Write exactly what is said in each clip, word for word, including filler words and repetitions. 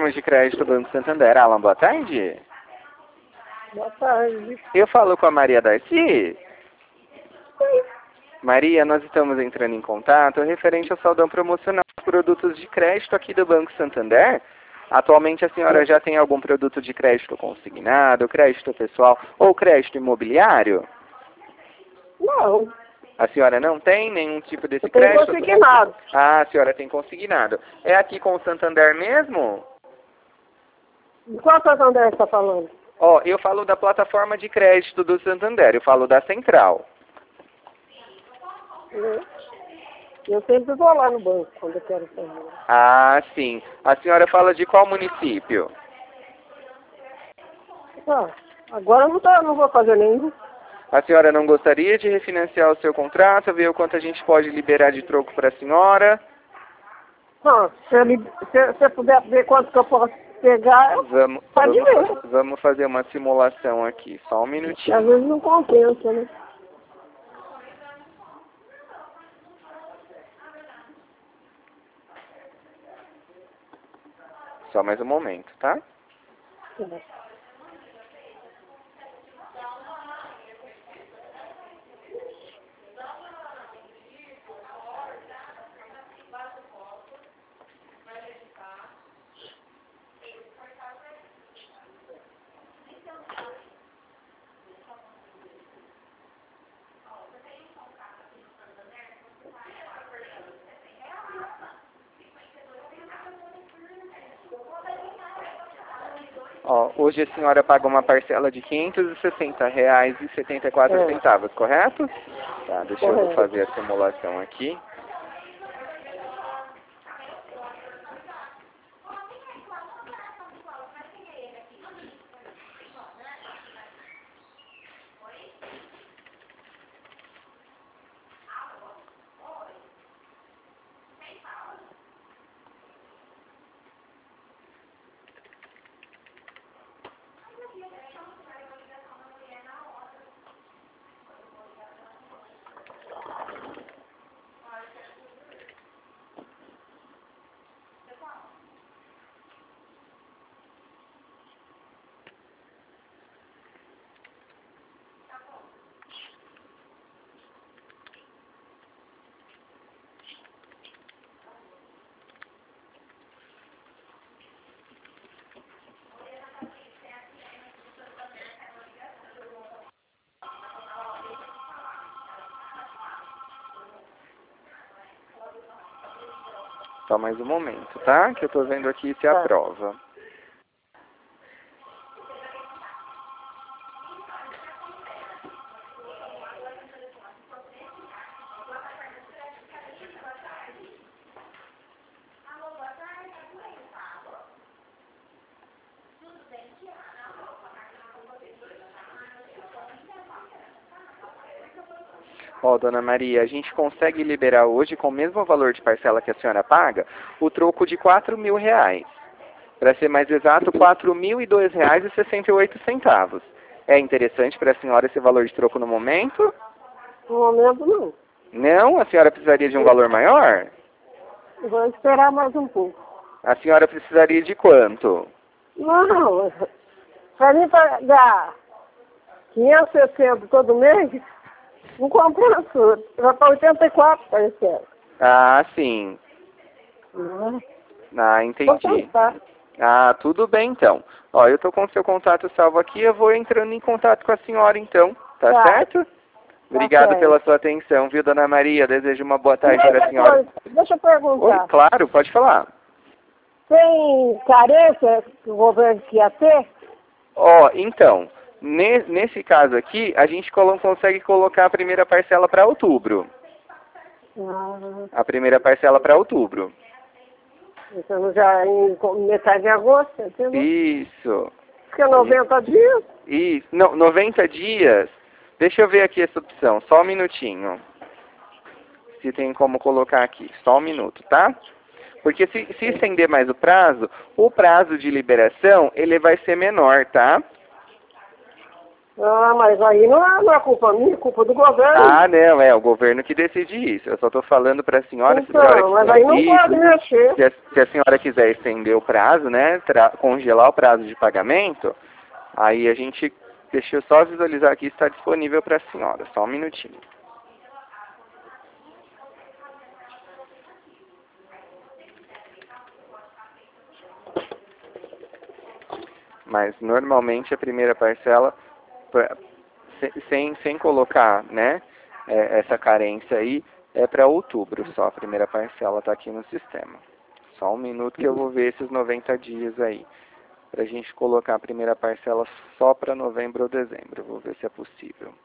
plataforma de crédito Banco Santander. Alan, boa tarde. Boa tarde. Eu falo com a Maria Darcy. Maria, nós estamos entrando em contato referente ao saldão promocional dos produtos de crédito aqui do Banco Santander. Atualmente a senhora já tem algum produto de crédito consignado, crédito pessoal ou crédito imobiliário? Não. A senhora não tem nenhum tipo desse Eu tenho crédito? consignado. Ah, a senhora tem consignado. É aqui com o Santander mesmo? De qual Santander você está falando? Ó, eu falo da plataforma de crédito do Santander, eu falo da Central. Eu, eu sempre vou lá no banco quando eu quero fazer. Ah, sim. A senhora fala de qual município? Ah, agora eu não, tá, não vou fazer nenhum. A senhora não gostaria de refinanciar o seu contrato, ver o quanto a gente pode liberar de troco para a senhora? Ah, se eu, li- se, se eu puder ver quanto que eu posso pegar, eu Vamos, pode ver. vamos, vamos fazer uma simulação aqui, só um Que minutinho. às vezes não compensa, né? Só mais um momento, tá? Ó, hoje a senhora paga uma parcela de quinhentos e sessenta reais e setenta e quatro É. centavos, correto? Tá, deixa eu Correto. fazer a simulação aqui. Só mais um momento, tá? Que eu tô vendo aqui se Tá. aprova. Ó, dona Maria, a gente consegue liberar hoje, com o mesmo valor de parcela que a senhora paga, o troco de quatro mil reais. Para ser mais exato, quatro mil e dois reais e sessenta e oito centavos. É interessante para a senhora esse valor de troco no momento? No momento, não. Não? A senhora precisaria de um valor maior? Vou esperar mais um pouco. A senhora precisaria de quanto? Não, para mim pagar quinhentos e sessenta todo mês, não compensa. Vai para oitenta e quatro, parece. Ah, sim. Não é? Ah, Vou entendi. tentar. Ah, tudo bem então. Ó, eu tô com o seu contato salvo aqui, eu vou entrando em contato com a senhora então, tá, Tá. certo? Obrigado certo. pela sua atenção, viu, dona Maria? Desejo uma boa tarde E para a outra senhora. coisa, deixa eu Oi, perguntar. claro, pode falar. Tem carência que o governo quer ter? Ó, então, ne- nesse caso aqui, a gente colo- consegue colocar a primeira parcela para outubro. Ah, A primeira parcela para outubro. então já em metade de agosto, entendeu? Isso. Porque noventa dias. Isso. Não, noventa dias. Deixa eu ver aqui essa opção, só um minutinho. Se tem como colocar aqui, só um minuto, tá? Porque se, se estender mais o prazo, o prazo de liberação, ele vai ser menor, tá? Ah, mas aí não é, não é culpa minha, é culpa do governo. Ah, não, é o governo que decide isso. Eu só estou falando para a senhora, se a senhora Então, mas quiser aí não isso, pode mexer. se a, se a senhora quiser estender o prazo, né, tra- congelar o prazo de pagamento, aí a gente, deixa eu só visualizar aqui se está disponível para a senhora, só um minutinho. Mas normalmente a primeira parcela, pra- se- sem, sem colocar, né, é, essa carência aí, é para outubro só. A primeira parcela está aqui no sistema. Só um minuto que eu vou ver esses noventa dias aí. Para a gente colocar a primeira parcela só para novembro ou dezembro. Vou ver se é possível.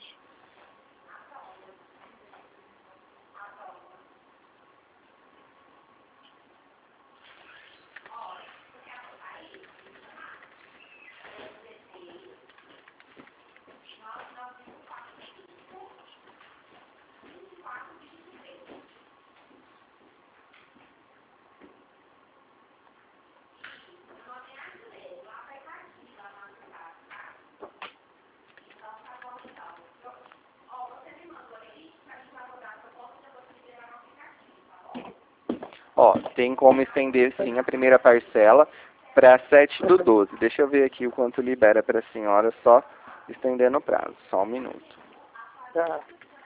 Ó, tem como estender sim a primeira parcela para sete do doze. Deixa eu ver aqui o quanto libera para a senhora só estendendo o prazo. Só um minuto. Tá.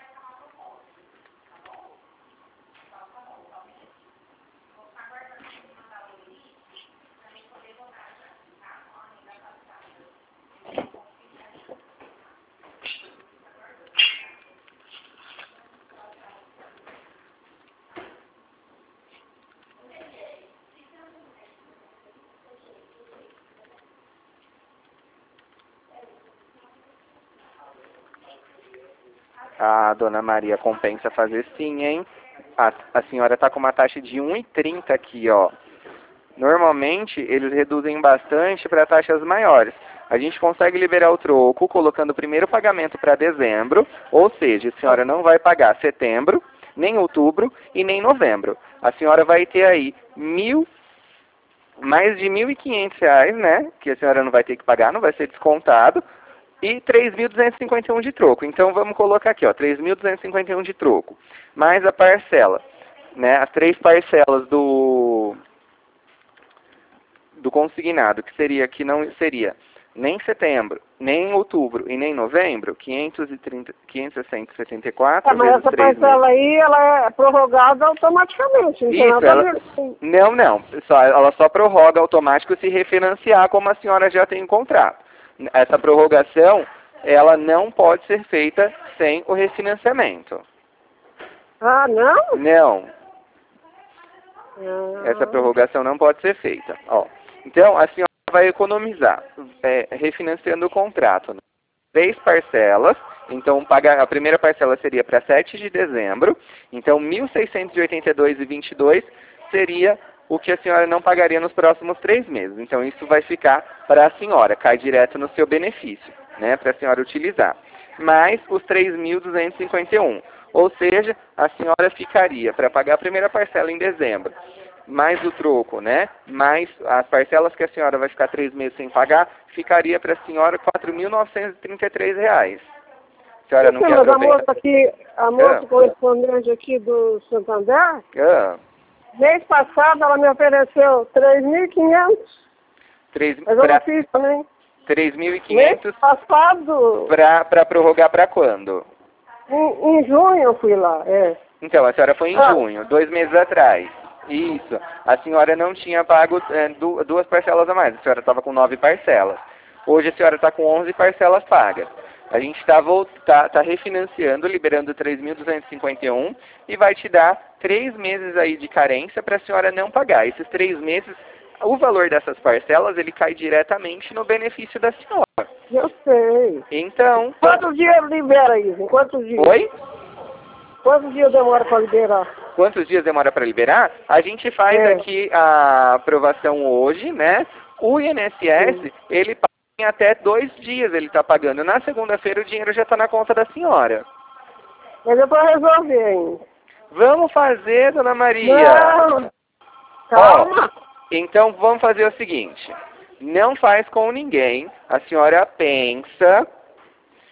A dona Maria compensa fazer sim, hein? A, a senhora está com uma taxa de um e trinta aqui, ó. Normalmente, eles reduzem bastante para taxas maiores. A gente consegue liberar o troco colocando o primeiro pagamento para dezembro, ou seja, a senhora não vai pagar setembro, nem outubro e nem novembro. A senhora vai ter aí mil, mais de mil e quinhentos reais, né? Que a senhora não vai ter que pagar, não vai ser descontado. E três mil duzentos e cinquenta e um de troco. Então vamos colocar aqui, ó, três mil duzentos e cinquenta e um de troco. Mais a parcela, né? As três parcelas do do consignado, que seria que não seria nem setembro, nem outubro e nem novembro, quinhentos e trinta, quinhentos e setenta e quatro Ah, mas vezes essa três mil. parcela aí, ela é prorrogada automaticamente, não tem Isso, nada a ela ver com... não, não, só, ela só prorroga automático se refinanciar como a senhora já tem um contrato. Essa prorrogação, ela não pode ser feita sem o refinanciamento. Ah, não? Não, essa Ah, prorrogação não pode ser feita. Ó, então, a senhora vai economizar é, refinanciando o contrato. Né? Três parcelas, então paga, a primeira parcela seria para sete de dezembro, então mil seiscentos e oitenta e dois reais e vinte e dois centavos seria o que a senhora não pagaria nos próximos três meses. Então isso vai ficar para a senhora, cai direto no seu benefício, né, para a senhora utilizar. Mais os três mil duzentos e cinquenta e um, ou seja, a senhora ficaria para pagar a primeira parcela em dezembro, mais o troco, né? Mais as parcelas que a senhora vai ficar três meses sem pagar, ficaria para a senhora quatro mil novecentos e trinta e três reais. A senhora não sim, quer mas a moça aproveitar? aqui, a moça Ah, correspondente aqui do Santander, ah, mês passado ela me ofereceu três mil e quinhentos, três, mas eu não pra, fiz também. três mil e Mês quinhentos passado, para prorrogar para quando? em, em junho eu fui lá, é. Então, a senhora foi em Ah, junho, dois meses atrás. Isso. A senhora não tinha pago é, du- duas parcelas a mais. A senhora estava com nove parcelas. Hoje a senhora está com onze parcelas pagas. A gente está tá, tá refinanciando, liberando três mil duzentos e cinquenta e um e vai te dar três meses aí de carência para a senhora não pagar. Esses três meses, o valor dessas parcelas, ele cai diretamente no benefício da senhora. eu sei. Então, Quantos dias libera isso? Em quantos dias? oi? Quantos dias demora para liberar? Quantos dias demora para liberar? A gente faz É. aqui a aprovação hoje, né? O I N S S, Sim. ele paga em até dois dias, ele está pagando. Na segunda-feira o dinheiro já está na conta da senhora. Mas é para resolver ainda. Vamos fazer, dona Maria. Não. Calma. Ó, então vamos fazer o seguinte. Não faz com ninguém. A senhora pensa,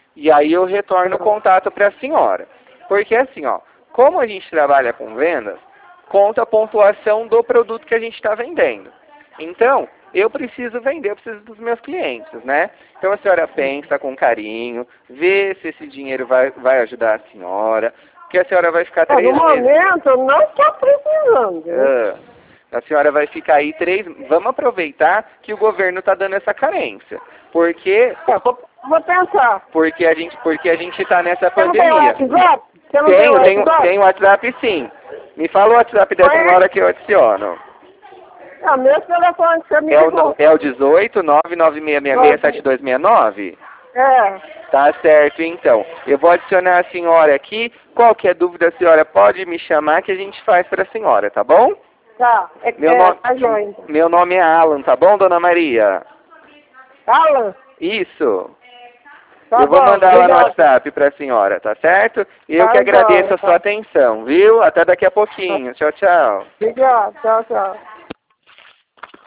E aí eu retorno o contato para a senhora. Porque assim, ó, como a gente trabalha com vendas, conta a pontuação do produto que a gente está vendendo. Então, eu preciso vender, eu preciso dos meus clientes, né? Então a senhora pensa com carinho, vê se esse dinheiro vai, vai ajudar a senhora, que a senhora vai ficar três no meses... No momento, eu não estou precisando. Ah, a senhora vai ficar aí três... Vamos aproveitar que o governo está dando essa carência. Porque... Eu vou, vou pensar. Porque a gente porque a gente está nessa Você pandemia. não tem WhatsApp? Você não Tenho, tem tenho, WhatsApp? tenho WhatsApp sim. Me fala o WhatsApp da senhora que eu adiciono. É o mesmo telefone que você me É ligou. o, é o dezoito, nove nove seis seis seis, sete dois seis nove? É. Tá certo, então. Eu vou adicionar a senhora aqui. Qualquer dúvida, a senhora pode me chamar que a gente faz para a senhora, tá bom? Tá. É, Meu, é, no... tá joia. Meu nome é Alan, tá bom, dona Maria? Alan? Isso. Tá eu vou bom, mandar lá no obrigado. WhatsApp para a senhora, tá certo? E eu Tá que agradeço bom, a sua tá. atenção, viu? Até daqui a pouquinho. Tchau, tchau. Obrigado. Tchau, tchau.